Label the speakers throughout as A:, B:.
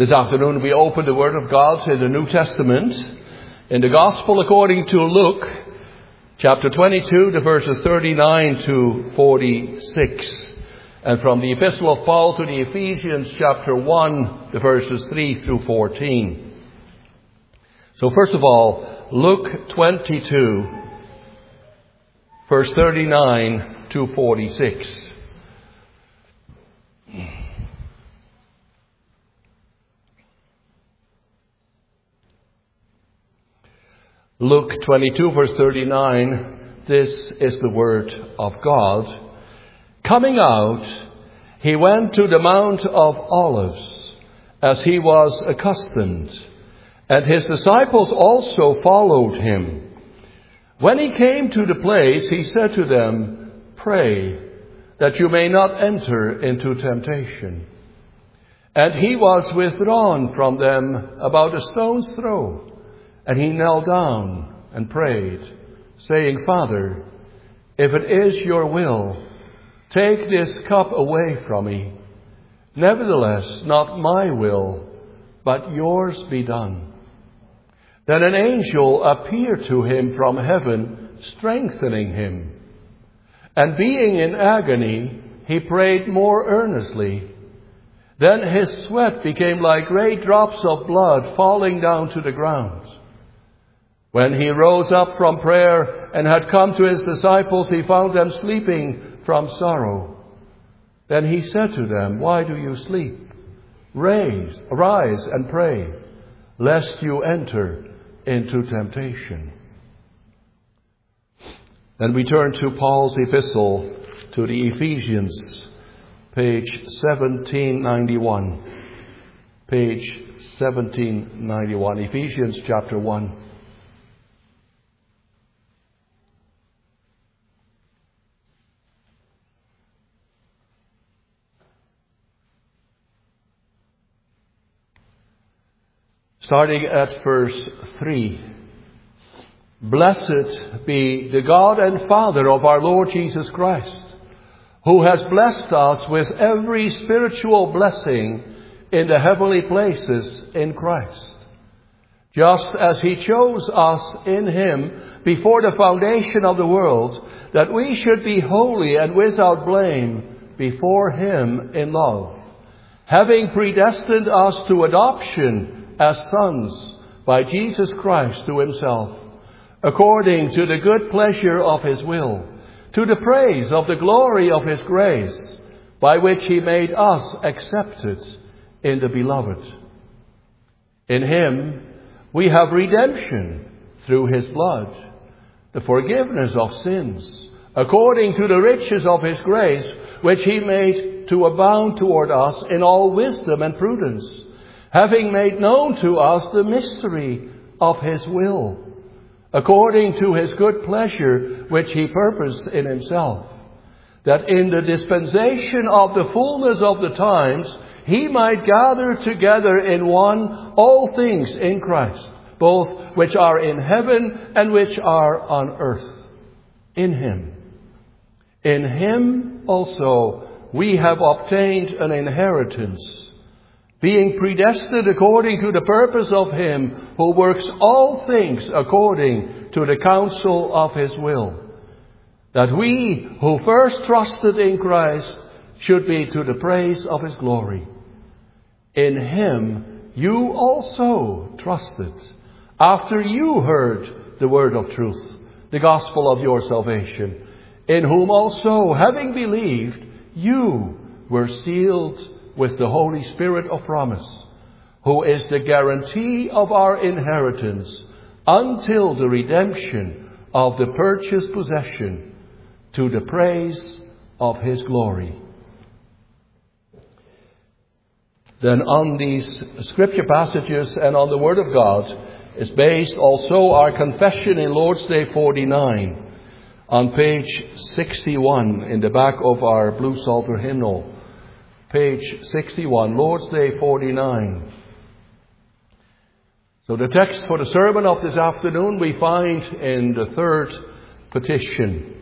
A: This afternoon we open the Word of God in the New Testament, in the Gospel according to Luke, chapter 22, the verses 39 to 46. And from the Epistle of Paul to the Ephesians, chapter 1, the verses 3 through 14. So first of all, Luke 22, verse 39 to 46. Luke 22, verse 39, this is the word of God. Coming out, he went to the Mount of Olives, as he was accustomed, and his disciples also followed him. When he came to the place, he said to them, "Pray, that you may not enter into temptation." And he was withdrawn from them about a stone's throw. And he knelt down and prayed, saying, "Father, if it is your will, take this cup away from me. Nevertheless, not my will, but yours be done." Then an angel appeared to him from heaven, strengthening him. And being in agony, he prayed more earnestly. Then his sweat became like great drops of blood falling down to the ground. When he rose up from prayer and had come to his disciples, he found them sleeping from sorrow. Then he said to them, "Why do you sleep? Arise and pray, lest you enter into temptation." Then we turn to Paul's epistle to the Ephesians, page 1791. Page 1791, Ephesians chapter 1. Starting at verse 3. "Blessed be the God and Father of our Lord Jesus Christ, who has blessed us with every spiritual blessing in the heavenly places in Christ, just as he chose us in him before the foundation of the world, that we should be holy and without blame before him in love, having predestined us to adoption as sons by Jesus Christ to himself, according to the good pleasure of his will, to the praise of the glory of his grace, by which he made us accepted in the Beloved. In him we have redemption through his blood, the forgiveness of sins, according to the riches of his grace, which he made to abound toward us in all wisdom and prudence, having made known to us the mystery of his will, according to his good pleasure, which he purposed in himself, that in the dispensation of the fullness of the times he might gather together in one all things in Christ, both which are in heaven and which are on earth. In him also we have obtained an inheritance, being predestined according to the purpose of him who works all things according to the counsel of his will, that we who first trusted in Christ should be to the praise of his glory. In him you also trusted, after you heard the word of truth, the gospel of your salvation, in whom also, having believed, you were sealed with the Holy Spirit of promise, who is the guarantee of our inheritance until the redemption of the purchased possession, to the praise of his glory. Then on these scripture passages and on the Word of God is based also our confession in Lord's Day 49 on page 61 in the back of our Blue Psalter hymnal. Page 61, Lord's Day 49. So the text for the sermon of this afternoon we find in the third petition.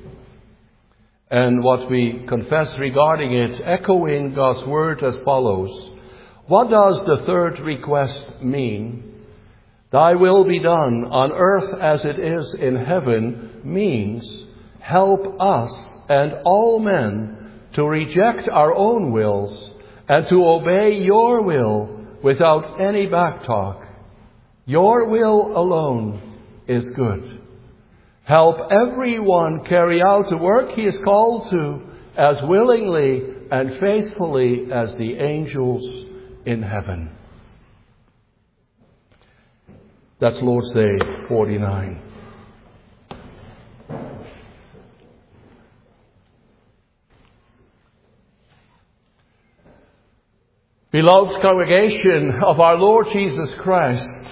A: And what we confess regarding it, echoing God's word as follows. What does the third request mean? Thy will be done on earth as it is in heaven means help us and all men to reject our own wills and to obey your will without any backtalk. Your will alone is good. Help everyone carry out the work he is called to as willingly and faithfully as the angels in heaven. That's Lord's Day 49. Beloved congregation of our Lord Jesus Christ,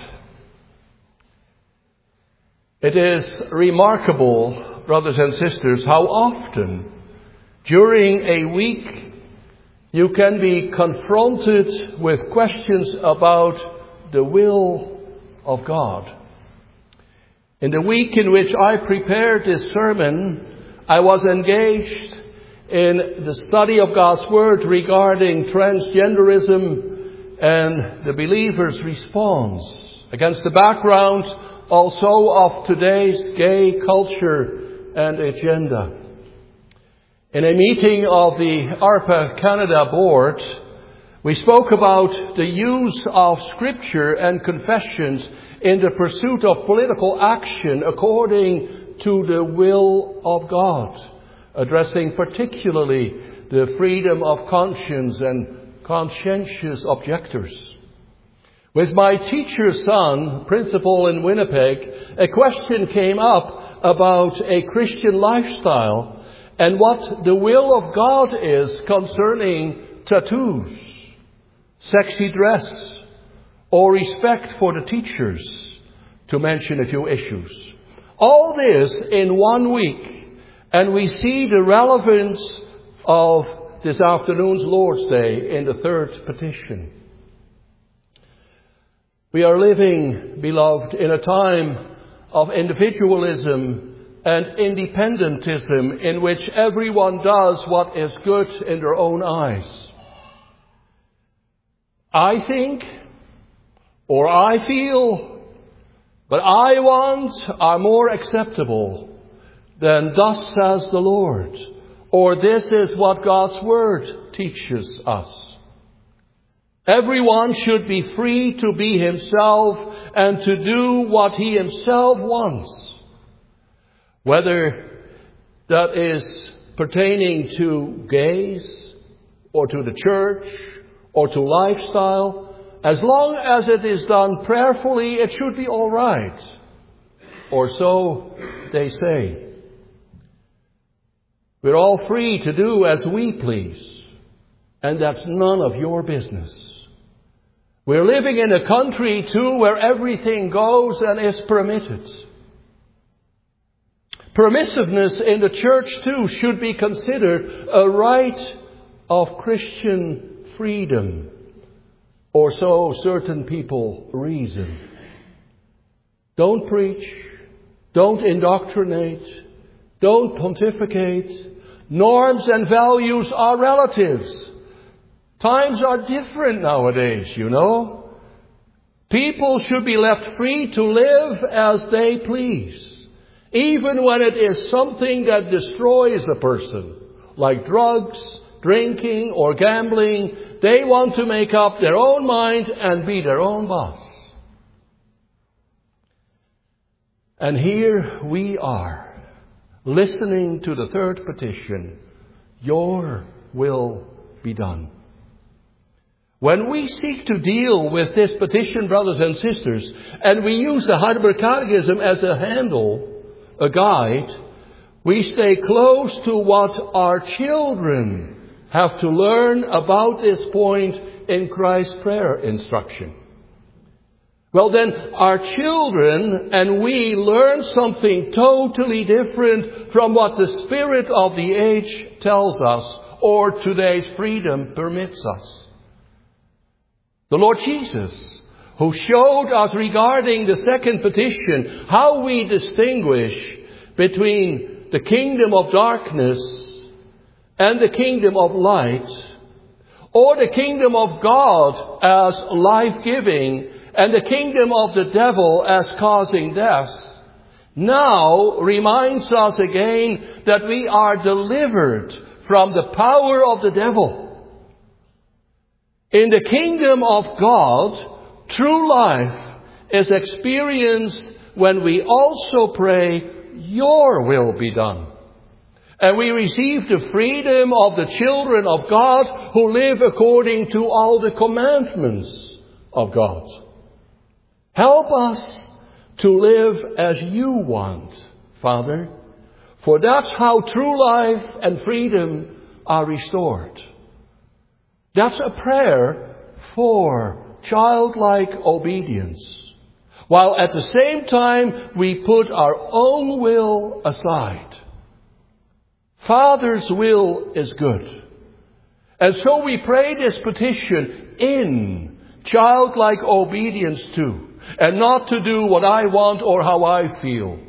A: it is remarkable, brothers and sisters, how often during a week you can be confronted with questions about the will of God. In the week in which I prepared this sermon, I was engaged in the study of God's Word regarding transgenderism and the believer's response against the background also of today's gay culture and agenda. In a meeting of the ARPA Canada Board, we spoke about the use of Scripture and confessions in the pursuit of political action according to the will of God, addressing particularly the freedom of conscience and conscientious objectors. With my teacher's son, principal in Winnipeg, a question came up about a Christian lifestyle and what the will of God is concerning tattoos, sexy dress, or respect for the teachers, to mention a few issues. All this in 1 week, and we see the relevance of this afternoon's Lord's Day in the third petition. We are living, beloved, in a time of individualism and independentism in which everyone does what is good in their own eyes. I think, or I feel, but I want are more acceptable than thus says the Lord, or this is what God's Word teaches us. Everyone should be free to be himself and to do what he himself wants, whether that is pertaining to gays or to the church or to lifestyle. As long as it is done prayerfully, it should be all right. Or so they say. We're all free to do as we please, and that's none of your business. We're living in a country, too, where everything goes and is permitted. Permissiveness in the church, too, should be considered a right of Christian freedom. Or so certain people reason. Don't preach. Don't indoctrinate. Don't pontificate. Norms and values are relatives. Times are different nowadays, you know. People should be left free to live as they please, even when it is something that destroys a person, like drugs, drinking, or gambling. They want to make up their own mind and be their own boss. And here we are, listening to the third petition, your will be done. When we seek to deal with this petition, brothers and sisters, and we use the Heidelberg Catechism as a handle, a guide, we stay close to what our children have to learn about this point in Christ's prayer instruction. Well then, our children and we learn something totally different from what the spirit of the age tells us or today's freedom permits us. The Lord Jesus, who showed us regarding the second petition how we distinguish between the kingdom of darkness and the kingdom of light, or the kingdom of God as life-giving and the kingdom of the devil as causing death, now reminds us again that we are delivered from the power of the devil. In the kingdom of God, true life is experienced when we also pray, your will be done. And we receive the freedom of the children of God who live according to all the commandments of God. Help us to live as you want, Father, for that's how true life and freedom are restored. That's a prayer for childlike obedience, while at the same time we put our own will aside. Father's will is good. And so we pray this petition in childlike obedience too, and not to do what I want or how I feel.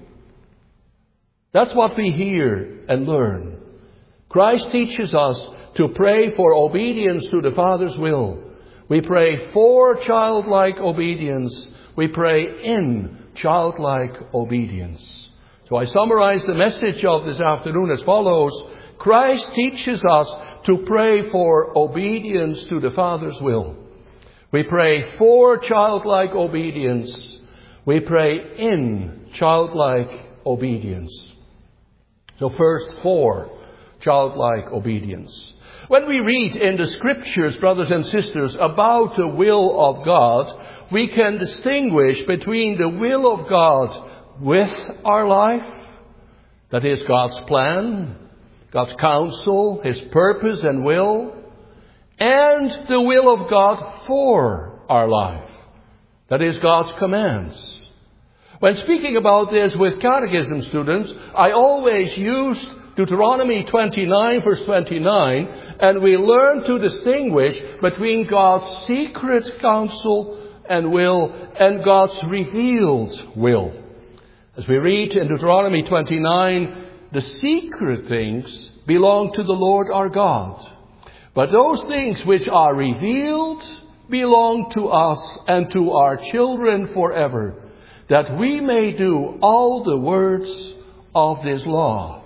A: That's what we hear and learn. Christ teaches us to pray for obedience to the Father's will. We pray for childlike obedience. We pray in childlike obedience. So I summarize the message of this afternoon as follows. Christ teaches us to pray for obedience to the Father's will. We pray for childlike obedience. We pray in childlike obedience. So first, for childlike obedience. When we read in the Scriptures, brothers and sisters, about the will of God, we can distinguish between the will of God with our life, that is God's plan, God's counsel, His purpose and will, and the will of God for our life, that is God's commands. When speaking about this with catechism students, I always use Deuteronomy 29, verse 29, and we learn to distinguish between God's secret counsel and will and God's revealed will. As we read in Deuteronomy 29, the secret things belong to the Lord our God. But those things which are revealed belong to us and to our children forever, that we may do all the words of this law.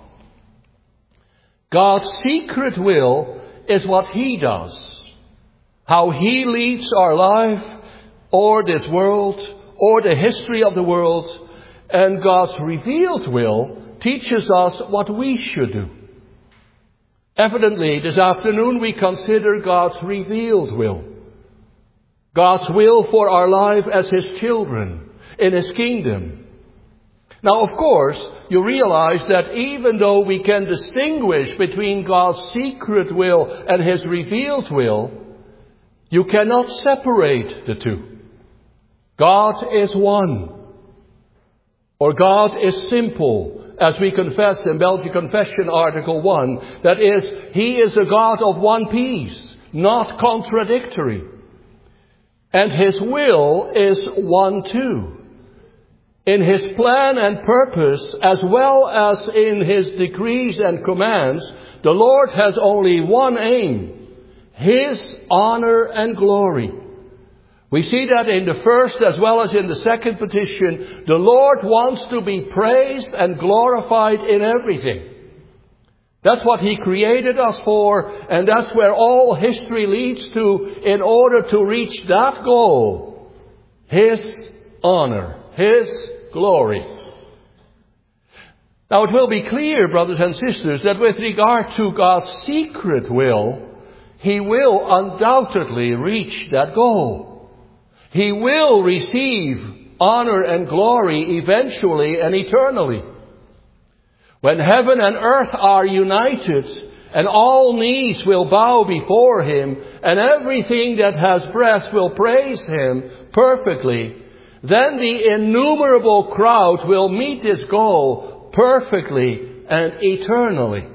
A: God's secret will is what He does, how He leads our life, or this world, or the history of the world. And God's revealed will teaches us what we should do. Evidently, this afternoon we consider God's revealed will. God's will for our life as His children in His kingdom. Now, of course, you realize that even though we can distinguish between God's secret will and His revealed will, you cannot separate the two. God is one. Or God is simple, as we confess in Belgian Confession Article 1. That is, He is a God of one piece, not contradictory. And His will is one too. In His plan and purpose, as well as in His decrees and commands, the Lord has only one aim: His honor and glory. We see that in the first as well as in the second petition. The Lord wants to be praised and glorified in everything. That's what He created us for, and that's where all history leads to in order to reach that goal. His honor, His glory. Now it will be clear, brothers and sisters, that with regard to God's secret will, He will undoubtedly reach that goal. He will receive honor and glory eventually and eternally. When heaven and earth are united and all knees will bow before Him and everything that has breath will praise Him perfectly, then the innumerable crowd will meet this goal perfectly and eternally.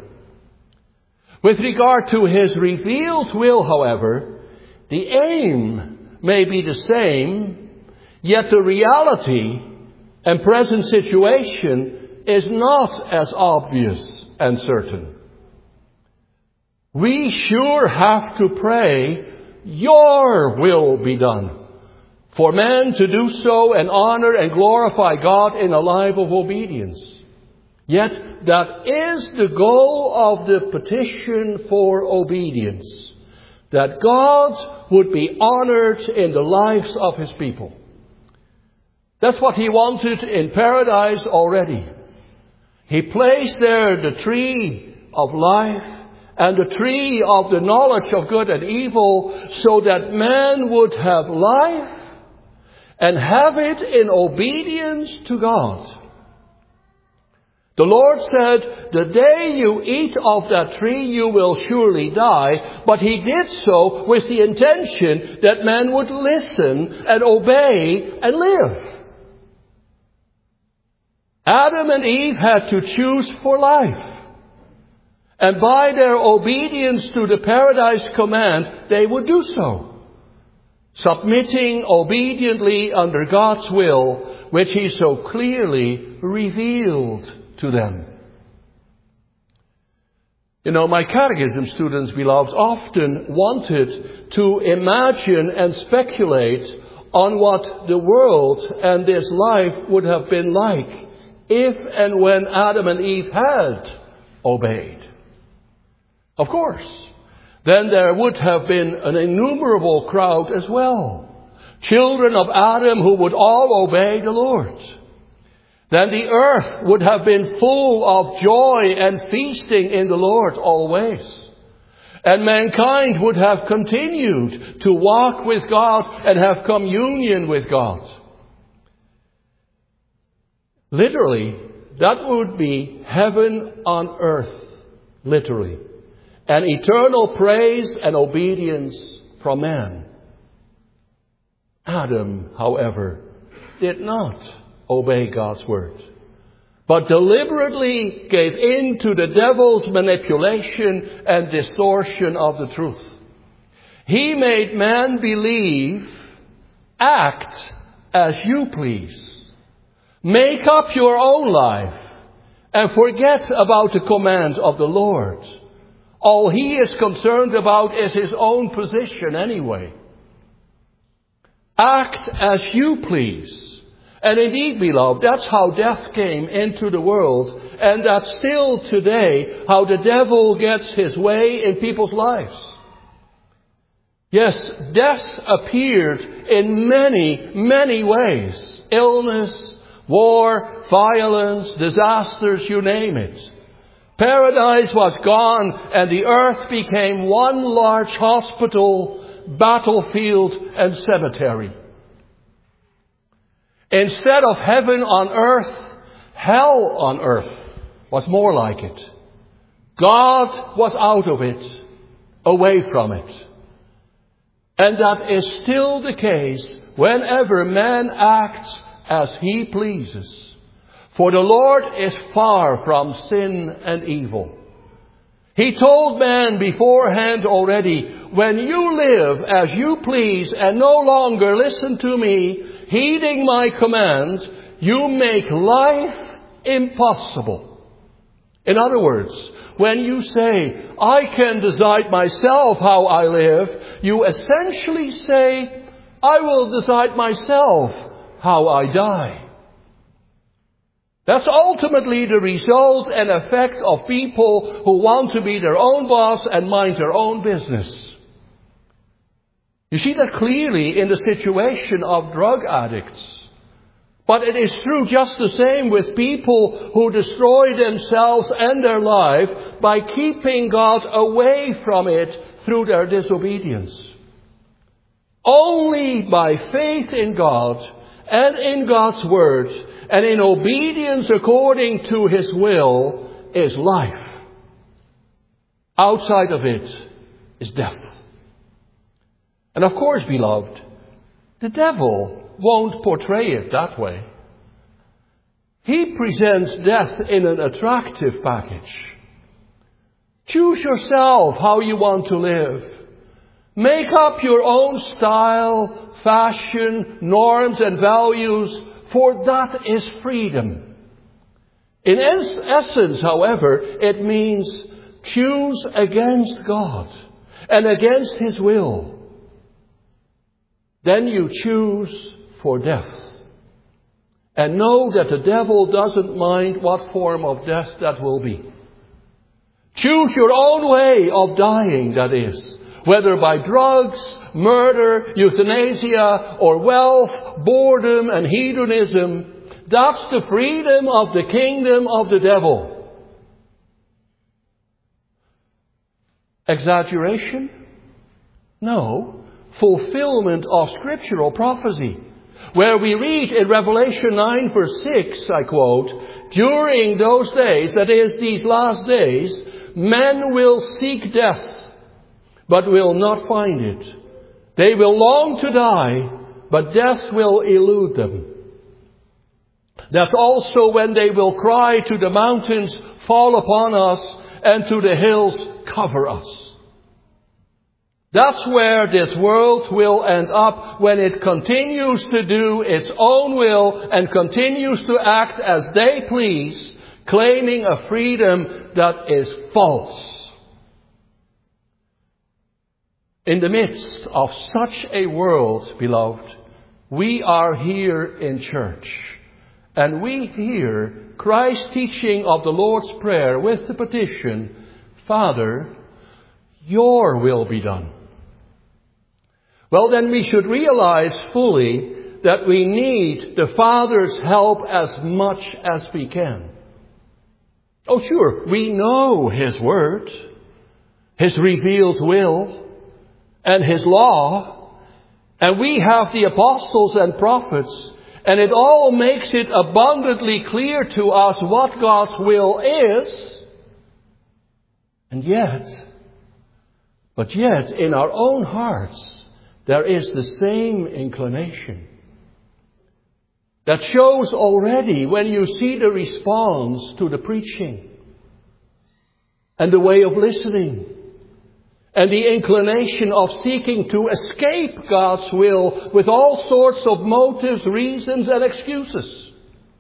A: With regard to His revealed will, however, the aim may be the same, yet the reality and present situation is not as obvious and certain. we sure have to pray, your will be done. For man to do so and honor and glorify God in a life of obedience. Yet that is the goal of the petition for obedience. That God would be honored in the lives of His people. That's what He wanted in paradise already. He placed there the tree of life and the tree of the knowledge of good and evil, so that man would have life and have it in obedience to God. The Lord said, the day you eat of that tree, you will surely die. But He did so with the intention that man would listen and obey and live. Adam and Eve had to choose for life. And by their obedience to the paradise command, they would do so. Submitting obediently under God's will, which He so clearly revealed to them. You know, my catechism students, beloved, often wanted to imagine and speculate on what the world and this life would have been like if and when Adam and Eve had obeyed. Of course, then there would have been an innumerable crowd as well. Children of Adam who would all obey the Lord. Then the earth would have been full of joy and feasting in the Lord always. And mankind would have continued to walk with God and have communion with God. Literally, that would be heaven on earth. Literally. And eternal praise and obedience from man. Adam, however, did not obey God's word, but deliberately gave in to the devil's manipulation and distortion of the truth. He made man believe, act as you please. Make up your own life and forget about the command of the Lord. All he is concerned about is his own position anyway. Act as you please. And indeed, beloved, that's how death came into the world. And that's still today how the devil gets his way in people's lives. Yes, death appeared in many, many ways. Illness, war, violence, disasters, you name it. Paradise was gone and the earth became one large hospital, battlefield, and cemetery. Instead of heaven on earth, hell on earth was more like it. God was out of it, away from it. And that is still the case whenever man acts as he pleases. For the Lord is far from sin and evil. He told man beforehand already, when you live as you please and no longer listen to me, heeding my commands, you make life impossible. In other words, when you say, I can decide myself how I live, you essentially say, I will decide myself how I die. That's ultimately the result and effect of people who want to be their own boss and mind their own business. You see that clearly in the situation of drug addicts. But it is true just the same with people who destroy themselves and their life by keeping God away from it through their disobedience. Only by faith in God and in God's word and in obedience according to His will is life. Outside of it is death. And of course, beloved, the devil won't portray it that way. He presents death in an attractive package. Choose yourself how you want to live. Make up your own style, fashion, norms and values, for that is freedom. In essence, however, it means choose against God and against His will, then you choose for death. And know that the devil doesn't mind what form of death that will be. Choose your own way of dying, that is, whether by drugs, murder, euthanasia, or wealth, boredom, and hedonism. That's the freedom of the kingdom of the devil. Exaggeration? No. Fulfillment of scriptural prophecy. Where we read in Revelation 9 verse 6, I quote, "During those days," that is, these last days, "men will seek death, but will not find it. They will long to die, but death will elude them. That's also when they will cry to the mountains, 'Fall upon us,' and to the hills, 'Cover us.'" That's where this world will end up when it continues to do its own will and continues to act as they please, claiming a freedom that is false. In the midst of such a world, beloved, we are here in church, and we hear Christ's teaching of the Lord's Prayer with the petition, "Father, your will be done." Well, then we should realize fully that we need the Father's help as much as we can. Oh, sure, we know His Word, His revealed will, and His law, and we have the apostles and prophets, and it all makes it abundantly clear to us what God's will is. And yet, in our own hearts, there is the same inclination. That shows already when you see the response to the preaching and the way of listening and the inclination of seeking to escape God's will with all sorts of motives, reasons, and excuses.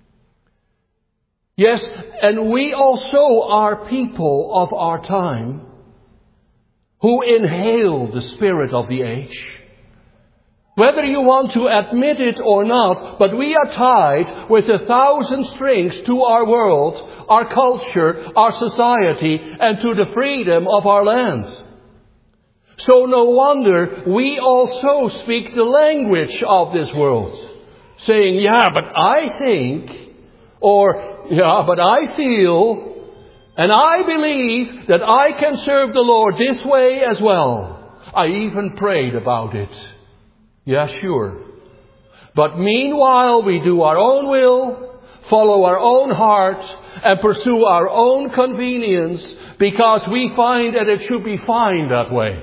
A: Yes, and we also are people of our time who inhale the spirit of the age. Whether you want to admit it or not, but we are tied with 1,000 strings to our world, our culture, our society, and to the freedom of our land. So no wonder we also speak the language of this world, saying, "Yeah, but I think," or "Yeah, but I feel," and "I believe that I can serve the Lord this way as well. I even prayed about it." Yeah, sure. But meanwhile, we do our own will, follow our own heart, and pursue our own convenience because we find that it should be fine that way.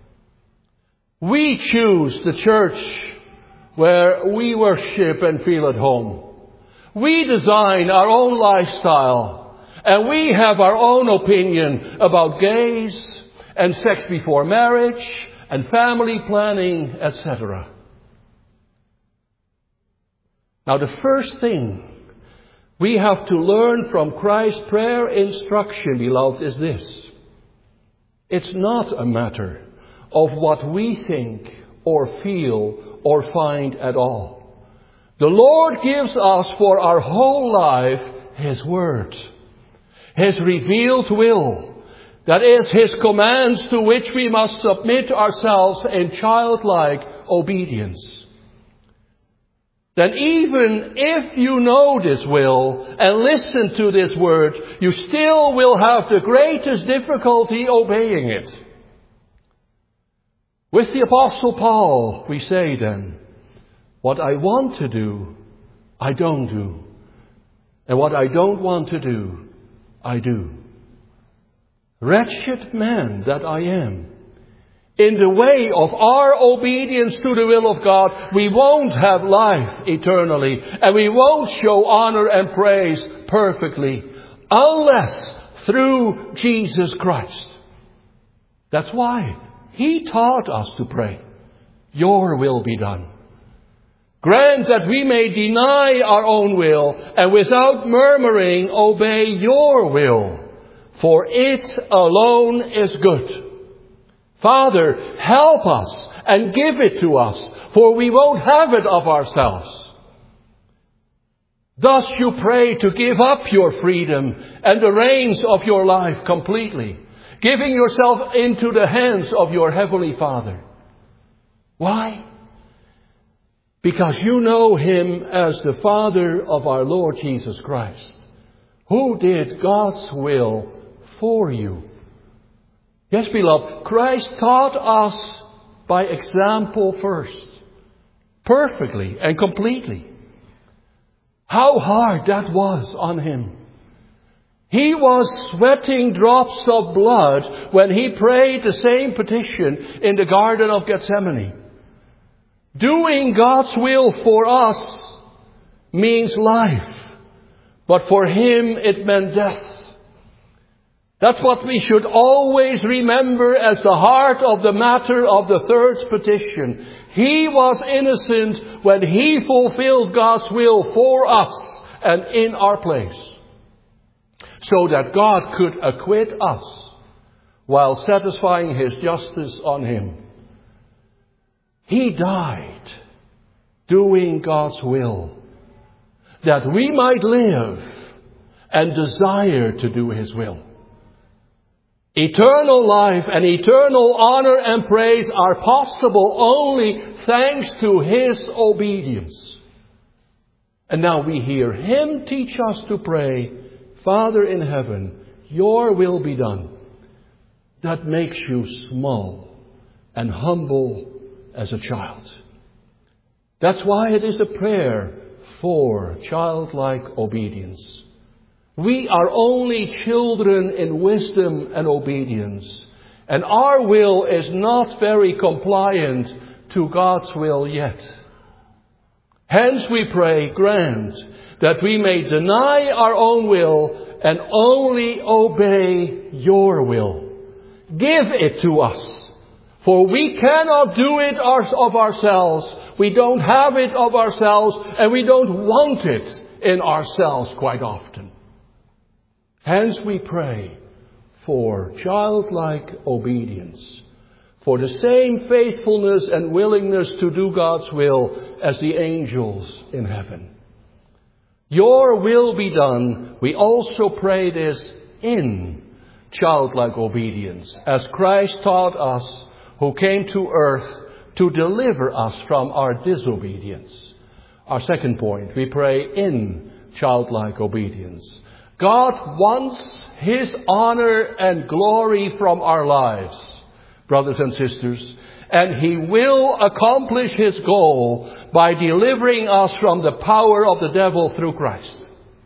A: We choose the church where we worship and feel at home. We design our own lifestyle, and we have our own opinion about gays and sex before marriage and family planning, etc. Now, the first thing we have to learn from Christ's prayer instruction, beloved, is this. It's not a matter of what we think or feel or find at all. The Lord gives us for our whole life His Word, His revealed will. That is, His commands to which we must submit ourselves in childlike obedience. Then even if you know this will and listen to this word, you still will have the greatest difficulty obeying it. With the Apostle Paul, we say then, "What I want to do, I don't do. And what I don't want to do, I do. Wretched man that I am. In the way of our obedience to the will of God, we won't have life eternally, and we won't show honor and praise perfectly unless through Jesus Christ." That's why He taught us to pray, "Your will be done." Grant that we may deny our own will and without murmuring obey your will. for it alone is good. Father, help us and give it to us, for we won't have it of ourselves. Thus you pray to give up your freedom and the reins of your life completely, giving yourself into the hands of your Heavenly Father. Why? Because you know Him as the Father of our Lord Jesus Christ, who did God's will for you. Yes, beloved, Christ taught us by example first, perfectly and completely. How hard that was on Him. He was sweating drops of blood when He prayed the same petition in the Garden of Gethsemane. Doing God's will for us means life, but for Him it meant death. That's what we should always remember as the heart of the matter of the third petition. He was innocent when He fulfilled God's will for us and in our place, so that God could acquit us while satisfying His justice on Him. He died doing God's will, that we might live and desire to do His will. Eternal life and eternal honor and praise are possible only thanks to His obedience. And now we hear Him teach us to pray, Father in heaven, your will be done. That makes you small and humble as a child. That's why it is a prayer for childlike obedience. We are only children in wisdom and obedience, and our will is not very compliant to God's will yet. Hence we pray, grant that we may deny our own will and only obey your will. Give it to us, for we cannot do it of ourselves. We don't have it of ourselves, and we don't want it in ourselves quite often. Hence we pray for childlike obedience, for the same faithfulness and willingness to do God's will as the angels in heaven. Your will be done. We also pray this in childlike obedience, as Christ taught us, who came to earth to deliver us from our disobedience. Our second point, we pray in childlike obedience. God wants His honor and glory from our lives, brothers and sisters, and He will accomplish His goal by delivering us from the power of the devil through Christ.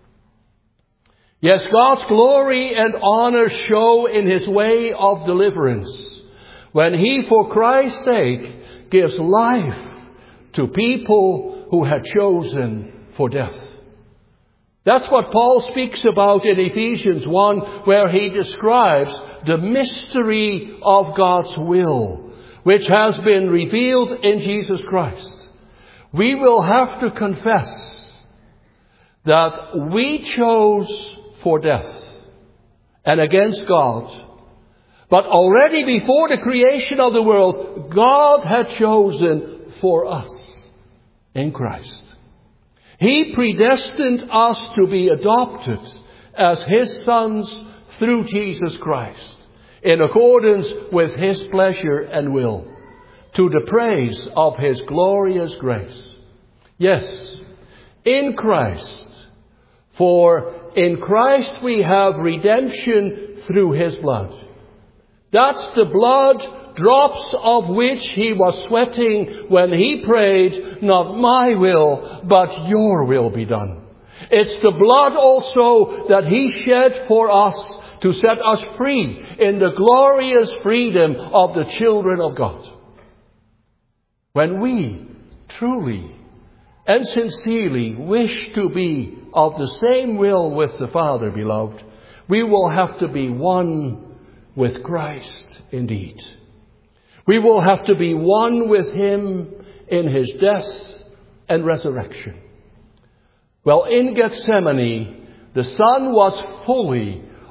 A: Yes, God's glory and honor show in His way of deliverance when He, for Christ's sake, gives life to people who had chosen for death. That's what Paul speaks about in Ephesians 1, where he describes the mystery of God's will, which has been revealed in Jesus Christ. We will have to confess that we chose for death and against God. But already before the creation of the world, God had chosen for us in Christ. He predestined us to be adopted as His sons through Jesus Christ, in accordance with His pleasure and will, to the praise of His glorious grace. Yes, in Christ. For in Christ we have redemption through His blood. That's the blood, drops of which He was sweating when He prayed, not my will, but your will be done. It's the blood also that He shed for us to set us free in the glorious freedom of the children of God. When we truly and sincerely wish to be of the same will with the Father, beloved, we will have to be one with Christ indeed. We will have to be one with Him in His death and resurrection. Well, in Gethsemane, the Son was fully,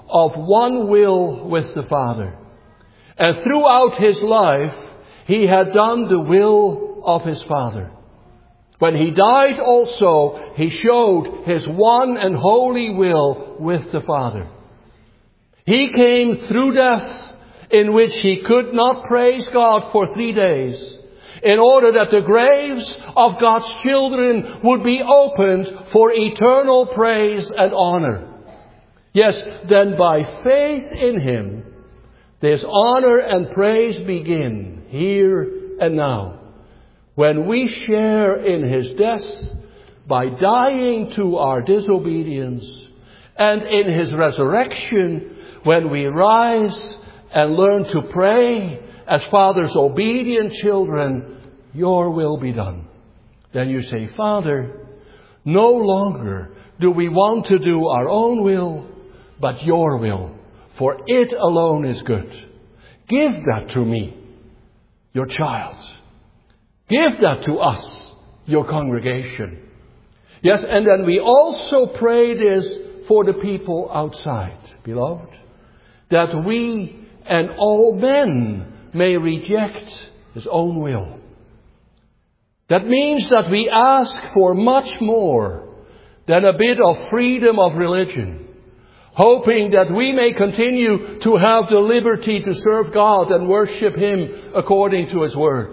A: of one will with the Father. And throughout his life, he had done the will of his Father. When he died also, he showed his one and holy will with the Father. He came through death, in which he could not praise God for 3 days, in order that the graves of God's children would be opened for eternal praise and honor. Yes, then by faith in him, this honor and praise begin here and now, when we share in his death by dying to our disobedience, and in his resurrection when we rise and learn to pray as Father's obedient children, your will be done. Then you say, Father, no longer do we want to do our own will, but your will, for it alone is good. Give that to me, your child. Give that to us, your congregation. Yes, and then we also pray this for the people outside, beloved, that we and all men may reject his own will. That means that we ask for much more than a bit of freedom of religion, hoping that we may continue to have the liberty to serve God and worship him according to his word.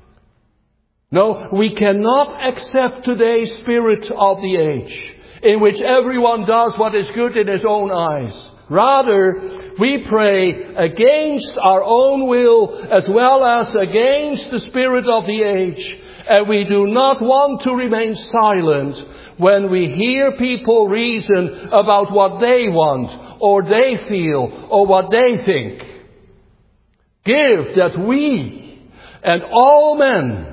A: No, we cannot accept today's spirit of the age, in which everyone does what is good in his own eyes. Rather, we pray against our own will as well as against the spirit of the age. And we do not want to remain silent when we hear people reason about what they want, or they feel, or what they think. Give that we and all men,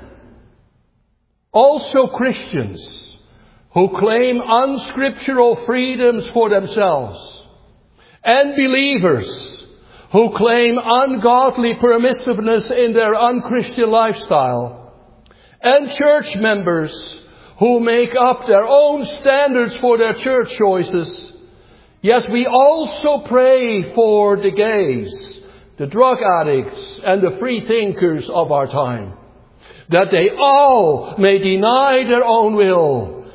A: also Christians, who claim unscriptural freedoms for themselves, and believers who claim ungodly permissiveness in their unchristian lifestyle, and church members who make up their own standards for their church choices. Yes, we also pray for the gays, the drug addicts, and the free thinkers of our time, that they all may deny their own will.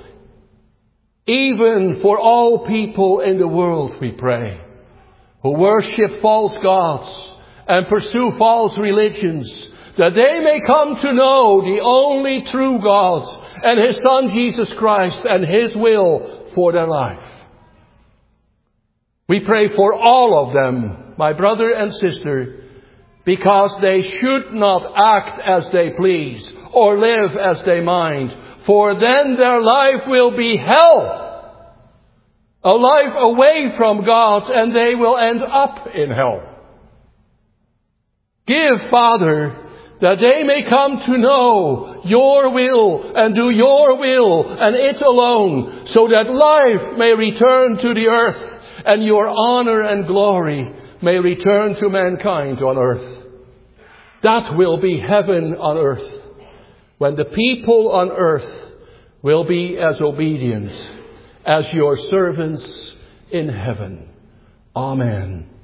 A: Even for all people in the world we pray, who worship false gods and pursue false religions, that they may come to know the only true God and his Son Jesus Christ and his will for their life. We pray for all of them, my brother and sister, because they should not act as they please or live as they mind, for then their life will be hell, a life away from God, and they will end up in hell. Give, Father, that they may come to know your will and do your will and it alone, so that life may return to the earth and your honor and glory may return to mankind on earth. That will be heaven on earth, when the people on earth will be as obedient as your servants in heaven. Amen.